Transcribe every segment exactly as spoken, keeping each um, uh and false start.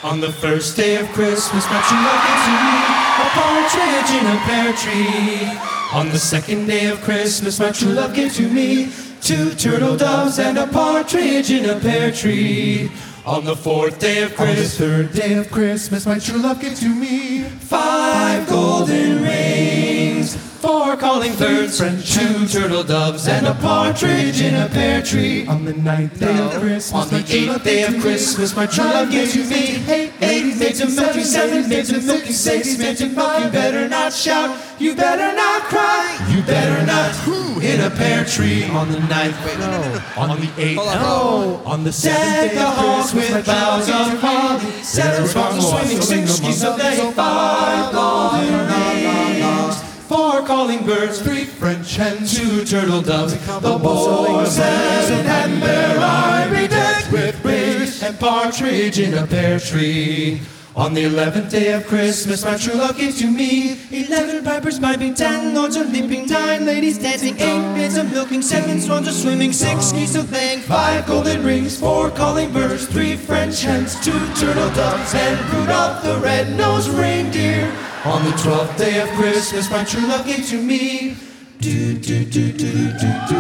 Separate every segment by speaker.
Speaker 1: On the first day of Christmas, my true love gave to me a partridge in a pear tree. On the second day of Christmas, my true love gave to me two turtle doves and a partridge in a pear tree. On the fourth day of Christmas,
Speaker 2: on the third day of Christmas, my true love gave to me
Speaker 1: five golden rings, four calling birds, two turtle doves, and a partridge in a pear tree.
Speaker 2: On the ninth day of Christmas,
Speaker 1: on the eighth day of Christmas, my true love gave to me eight maids of milk, seven maids of milk, six maids of milk. You better not shout, you better not cry, you better not in a pear tree. On the ninth, wait, no, no, no. On the eighth, no, on the seventh day of Christmas, with boughs of holly, seven swans swimming, six geese of day, five golden rings, four calling birds, three French hens, two turtle doves. The boys and Amber are bedecked with braves and partridge in a pear tree. On the eleventh day of Christmas, my true love gave to me eleven pipers piping, ten lords are leaping, nine ladies dancing, eight maids are milking, seven swans are swimming, six geese are laying, five golden rings, four calling birds, three French hens, two turtle doves, and Rudolph the red-nosed reindeer. On the twelfth day of Christmas, my true love gave to me do do do do do do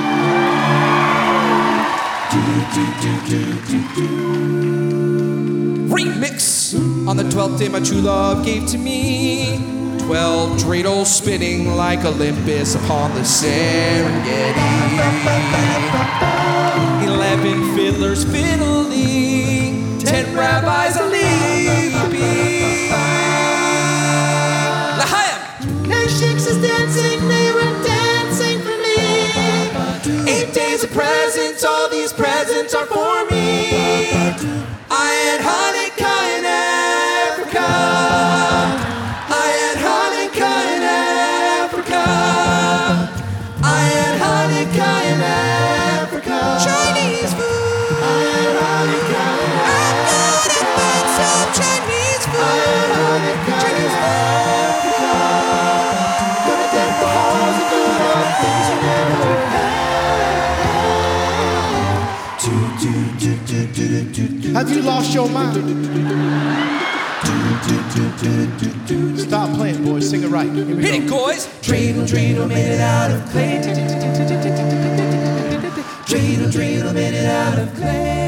Speaker 1: do do do do do.
Speaker 3: Remix! On the twelfth day my true love gave to me twelve dreidels spinning like Olympus upon the Serengeti. Eleven fiddlers fiddling, ten rabbis a leaping. L'chaim!
Speaker 1: Nine sheiks is dancing, they were dancing for me.
Speaker 3: Eight days of presents, all these presents are for me. I had Hanukkah in Africa. I had Hanukkah in Africa. I had Hanukkah in Africa. Chinese food. I had Hanukkah in Africa. I'm gonna find some Chinese food. I had Hanukkah in Africa. Gonna deck the halls and do all the things you never had. Do do do do do do do.
Speaker 2: Have you lost your mind? Stop playing, boys. Sing it right.
Speaker 3: Hit it, boys!
Speaker 1: Dreidel, dreidel, made it out of clay. Dreidel, dreidel, made it out of clay.